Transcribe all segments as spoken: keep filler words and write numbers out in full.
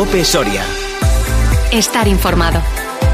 COPE Soria. Estar informado.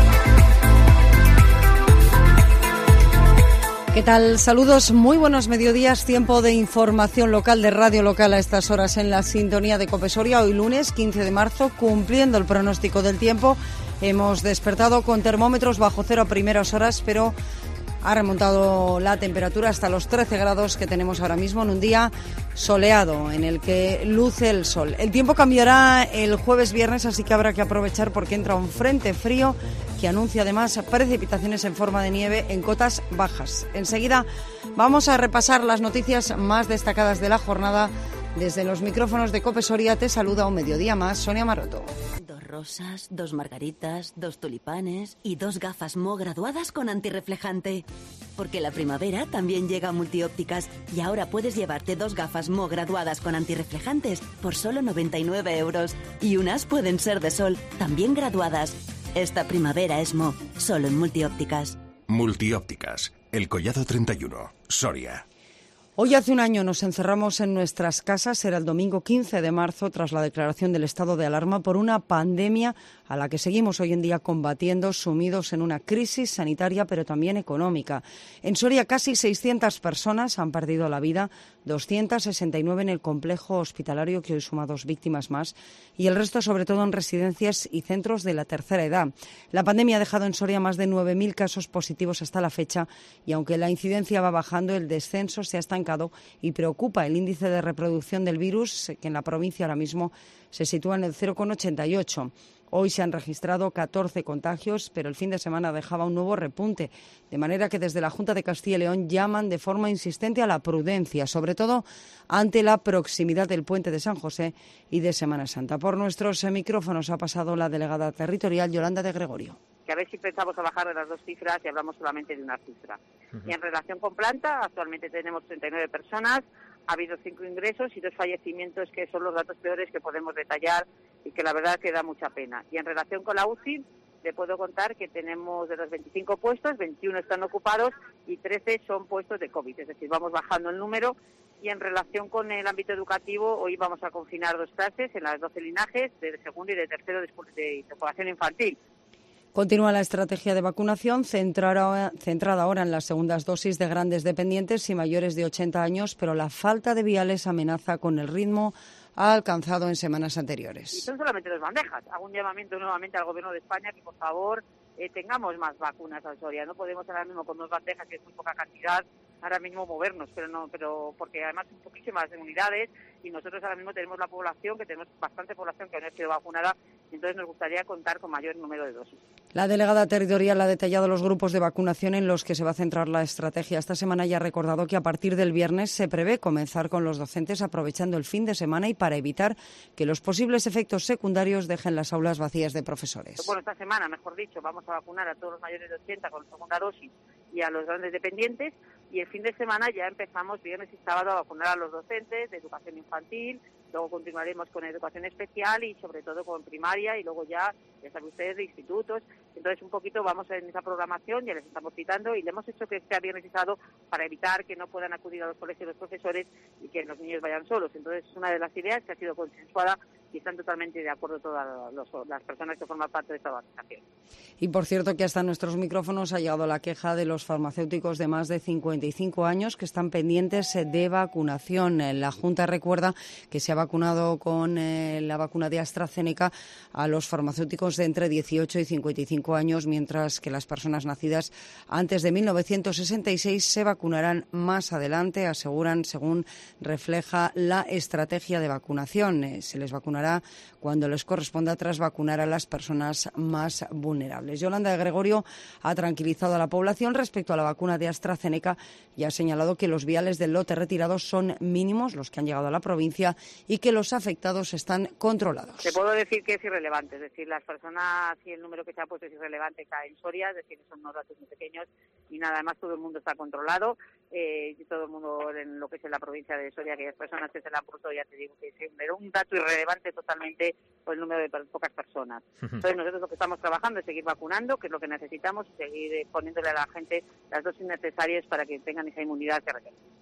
¿Qué tal? Saludos, muy buenos mediodías, tiempo de información local de Radio Local a estas horas en la sintonía de COPE Soria. Hoy lunes quince de marzo, cumpliendo el pronóstico del tiempo, hemos despertado con termómetros bajo cero a primeras horas, pero ha remontado la temperatura hasta los trece grados que tenemos ahora mismo en un día soleado en el que luce el sol. El tiempo cambiará el jueves viernes, así que habrá que aprovechar porque entra un frente frío que anuncia además precipitaciones en forma de nieve en cotas bajas. Enseguida vamos a repasar las noticias más destacadas de la jornada. Desde los micrófonos de COPE Soria te saluda un mediodía más Sonia Maroto. Dos rosas, dos margaritas, dos tulipanes y dos gafas Mo graduadas con antirreflejante. Porque la primavera también llega a Multiópticas y ahora puedes llevarte dos gafas Mo graduadas con antirreflejantes por solo noventa y nueve euros. Y unas pueden ser de sol, también graduadas. Esta primavera es Mo, solo en Multiópticas. Multiópticas, El Collado treinta y uno, Soria. Hoy hace un año nos encerramos en nuestras casas, era el domingo quince de marzo, tras la declaración del estado de alarma por una pandemia a la que seguimos hoy en día combatiendo, sumidos en una crisis sanitaria pero también económica. En Soria casi seiscientas personas han perdido la vida, doscientas sesenta y nueve en el complejo hospitalario que hoy suma dos víctimas más y el resto sobre todo en residencias y centros de la tercera edad. La pandemia ha dejado en Soria más de nueve mil casos positivos hasta la fecha y aunque la incidencia va bajando, el descenso se ha estancado y preocupa el índice de reproducción del virus, que en la provincia ahora mismo se sitúa en el cero coma ochenta y ocho. Hoy se han registrado catorce contagios, pero el fin de semana dejaba un nuevo repunte, de manera que desde la Junta de Castilla y León llaman de forma insistente a la prudencia, sobre todo ante la proximidad del puente de San José y de Semana Santa. Por nuestros micrófonos ha pasado la delegada territorial Yolanda de Gregorio. Que a ver si pensamos a bajar de las dos cifras y hablamos solamente de una cifra. Uh-huh. Y en relación con planta, actualmente tenemos treinta y nueve personas, ha habido cinco ingresos y dos fallecimientos que son los datos peores que podemos detallar y que la verdad que da mucha pena. Y en relación con la U C I, le puedo contar que tenemos de los veinticinco puestos, veintiuno están ocupados y trece son puestos de COVID, es decir, vamos bajando el número. Y en relación con el ámbito educativo, hoy vamos a confinar dos clases en las doce linajes, de segundo y de tercero de, de, de población infantil. Continúa la estrategia de vacunación centrada, centrada ahora en las segundas dosis de grandes dependientes y mayores de ochenta años, pero la falta de viales amenaza con el ritmo alcanzado en semanas anteriores. Y son solamente dos bandejas. Hago un llamamiento nuevamente al Gobierno de España que, por favor, eh, tengamos más vacunas en Soria. No podemos ahora mismo con dos bandejas, que es muy poca cantidad, ahora mismo movernos, pero no, pero porque además son poquísimas unidades y nosotros ahora mismo tenemos la población, que tenemos bastante población que no ha sido vacunada, entonces nos gustaría contar con mayor número de dosis. La delegada territorial ha detallado los grupos de vacunación en los que se va a centrar la estrategia. Esta semana ya ha recordado que a partir del viernes se prevé comenzar con los docentes aprovechando el fin de semana y para evitar que los posibles efectos secundarios dejen las aulas vacías de profesores. Bueno, esta semana, mejor dicho, vamos a vacunar a todos los mayores de ochenta con segunda dosis y a los grandes dependientes. Y el fin de semana ya empezamos viernes y sábado a vacunar a los docentes de educación infantil, luego continuaremos con educación especial y sobre todo con primaria y luego ya, ya saben ustedes, de institutos. Entonces un poquito vamos en esa programación, ya les estamos citando y le hemos hecho que sea viernes y sábado para evitar que no puedan acudir a los colegios los profesores y que los niños vayan solos. Entonces es una de las ideas que ha sido consensuada y están totalmente de acuerdo todas los, las personas que forman parte de esta vacunación. Y por cierto que hasta nuestros micrófonos ha llegado la queja de los farmacéuticos de más de cincuenta y cinco años que están pendientes de vacunación. La Junta recuerda que se ha vacunado con eh, la vacuna de AstraZeneca a los farmacéuticos de entre dieciocho y cincuenta y cinco años, mientras que las personas nacidas antes de mil novecientos sesenta y seis se vacunarán más adelante, aseguran, según refleja la estrategia de vacunación. Eh, se les vacunará cuando les corresponda tras vacunar a las personas más vulnerables. Yolanda de Gregorio ha tranquilizado a la población respecto a la vacuna de AstraZeneca y ha señalado que los viales del lote retirados son mínimos, los que han llegado a la provincia, y que los afectados están controlados. Te puedo decir que es irrelevante, es decir, las personas y el número que se ha puesto es irrelevante acá en Soria, es decir, son unos datos muy pequeños y nada, además todo el mundo está controlado, eh, y todo el mundo en lo que es en la provincia de Soria, aquellas personas que se la han puesto, ya te digo que es un dato irrelevante totalmente por el número de pocas personas. Entonces nosotros lo que estamos trabajando es seguir vacunando, que es lo que necesitamos, y seguir poniéndole a la gente las dosis necesarias para que tengan esa inmunidad que requieren.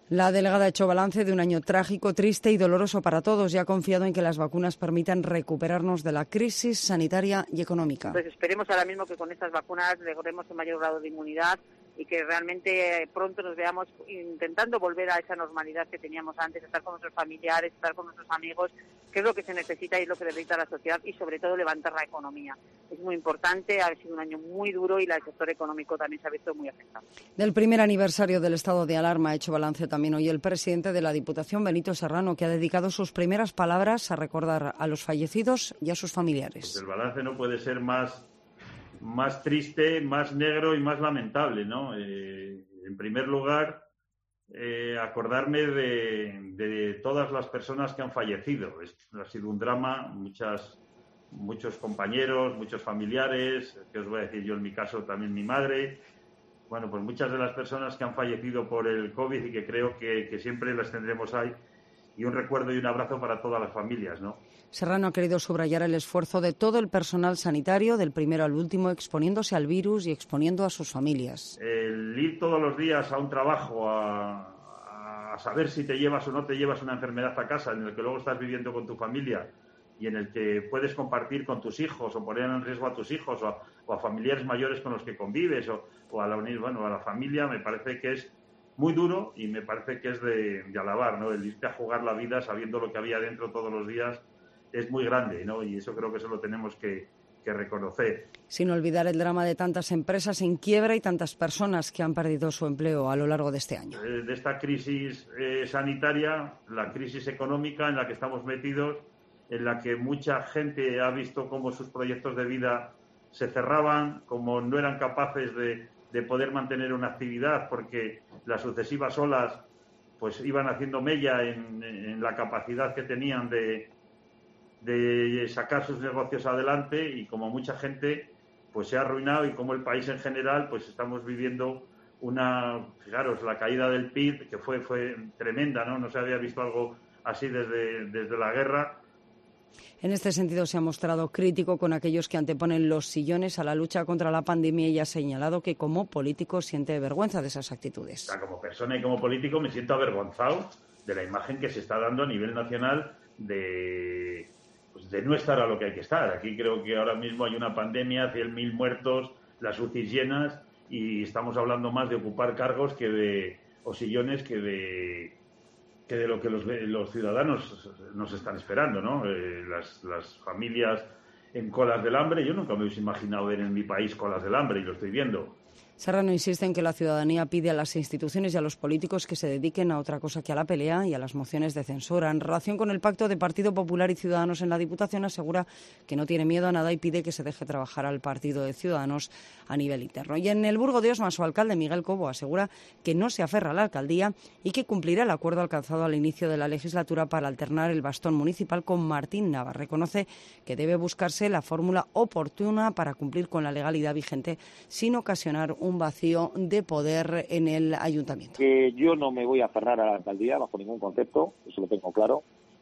La delegada ha hecho balance de un año trágico, triste y doloroso para todos y ha confiado en que las vacunas permitan recuperarnos de la crisis sanitaria y económica. Pues esperemos ahora mismo que con estas vacunas logremos un mayor grado de inmunidad y que realmente pronto nos veamos intentando volver a esa normalidad que teníamos antes, estar con nuestros familiares, estar con nuestros amigos, que es lo que se necesita y es lo que necesita la sociedad, y sobre todo levantar la economía. Es muy importante, ha sido un año muy duro y el sector económico también se ha visto muy afectado. Del primer aniversario del estado de alarma ha hecho balance también hoy el presidente de la Diputación, Benito Serrano, que ha dedicado sus primeras palabras a recordar a los fallecidos y a sus familiares. Pues el balance no puede ser más más triste, más negro y más lamentable, ¿no? Eh, en primer lugar, eh, acordarme de, de todas las personas que han fallecido. Es, ha sido un drama, muchas, muchos compañeros, muchos familiares, que os voy a decir yo en mi caso, también mi madre. Bueno, pues muchas de las personas que han fallecido por el COVID y que creo que, que siempre las tendremos ahí. Y un recuerdo y un abrazo para todas las familias, ¿no? Serrano ha querido subrayar el esfuerzo de todo el personal sanitario, del primero al último, exponiéndose al virus y exponiendo a sus familias. El ir todos los días a un trabajo, a, a saber si te llevas o no te llevas una enfermedad a casa, en el que luego estás viviendo con tu familia y en el que puedes compartir con tus hijos o poner en riesgo a tus hijos o a, o a familiares mayores con los que convives o, o a, la, bueno, a la familia, me parece que es muy duro y me parece que es de, de alabar, ¿no? El irte a jugar la vida sabiendo lo que había dentro todos los días es muy grande, ¿no? Y eso creo que eso lo tenemos que, que reconocer. Sin olvidar el drama de tantas empresas en quiebra y tantas personas que han perdido su empleo a lo largo de este año. De esta crisis eh, sanitaria, la crisis económica en la que estamos metidos, en la que mucha gente ha visto cómo sus proyectos de vida se cerraban, cómo no eran capaces de, de poder mantener una actividad porque las sucesivas olas pues iban haciendo mella en, en la capacidad que tenían de, de sacar sus negocios adelante, y como mucha gente pues se ha arruinado, y como el país en general pues estamos viviendo una, fijaros, la caída del P I B que fue fue tremenda, ¿no? No se había visto algo así desde, desde la guerra. En este sentido, se ha mostrado crítico con aquellos que anteponen los sillones a la lucha contra la pandemia y ha señalado que como político siente vergüenza de esas actitudes. O sea, como persona y como político me siento avergonzado de la imagen que se está dando a nivel nacional de, pues de no estar a lo que hay que estar. Aquí creo que ahora mismo hay una pandemia, cien mil muertos, las U C Is llenas, y estamos hablando más de ocupar cargos que de, o sillones que de... que de lo que los, los ciudadanos nos están esperando, ¿no? Eh, las, las familias en colas del hambre, yo nunca me hubiese imaginado ver en mi país colas del hambre, y lo estoy viendo. Serrano insiste en que la ciudadanía pide a las instituciones y a los políticos que se dediquen a otra cosa que a la pelea y a las mociones de censura. En relación con el pacto de Partido Popular y Ciudadanos en la Diputación, asegura que no tiene miedo a nada y pide que se deje trabajar al Partido de Ciudadanos a nivel interno. Y en el Burgo de Osma, su alcalde, Miguel Cobo, asegura que no se aferra a la alcaldía y que cumplirá el acuerdo alcanzado al inicio de la legislatura para alternar el bastón municipal con Martín Nava. Reconoce que debe buscarse la fórmula oportuna para cumplir con la legalidad vigente sin ocasionar un vacío de poder en el ayuntamiento. Que yo no me voy a aferrar a la alcaldía bajo ningún concepto, eso lo tengo claro,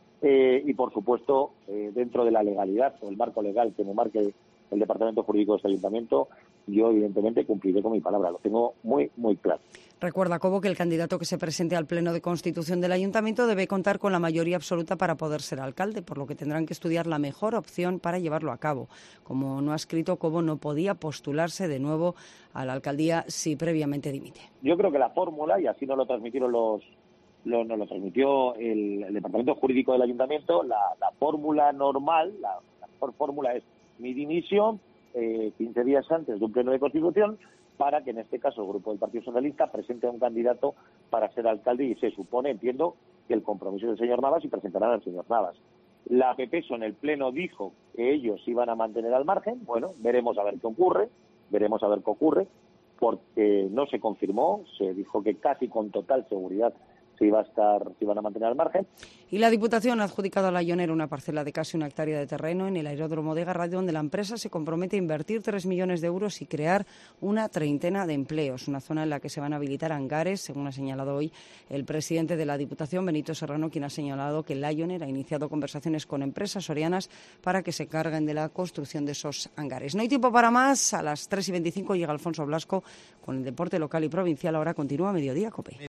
eh, y por supuesto eh, dentro de la legalidad o el marco legal que me marque el departamento jurídico de este ayuntamiento, yo evidentemente cumpliré con mi palabra, lo tengo muy muy claro. Recuerda Cobo que el candidato que se presente al Pleno de Constitución del Ayuntamiento debe contar con la mayoría absoluta para poder ser alcalde, por lo que tendrán que estudiar la mejor opción para llevarlo a cabo. Como no ha escrito, Cobo no podía postularse de nuevo a la alcaldía si previamente dimite. Yo creo que la fórmula, y así nos lo transmitieron los, lo, nos lo transmitió el, el departamento jurídico del Ayuntamiento, la, la fórmula normal, la, la mejor fórmula es mi dimisión eh, quince días antes de un Pleno de Constitución, para que en este caso el Grupo del Partido Socialista presente a un candidato para ser alcalde, y se supone, entiendo, que el compromiso del señor Navas, y presentarán al señor Navas. La P P S O en el Pleno dijo que ellos iban a mantener al margen. Bueno, veremos a ver qué ocurre, veremos a ver qué ocurre, porque no se confirmó, se dijo que casi con total seguridad se iba a estar, se iban a mantener al margen. Y la Diputación ha adjudicado a la Ioner una parcela de casi una hectárea de terreno en el aeródromo de Garralde, donde la empresa se compromete a invertir tres millones de euros y crear una treintena de empleos. Una zona en la que se van a habilitar hangares, según ha señalado hoy el presidente de la Diputación, Benito Serrano, quien ha señalado que la Ioner ha iniciado conversaciones con empresas sorianas para que se encarguen de la construcción de esos hangares. No hay tiempo para más. A las tres y veinticinco llega Alfonso Blasco con el deporte local y provincial. Ahora continúa Mediodía COPE.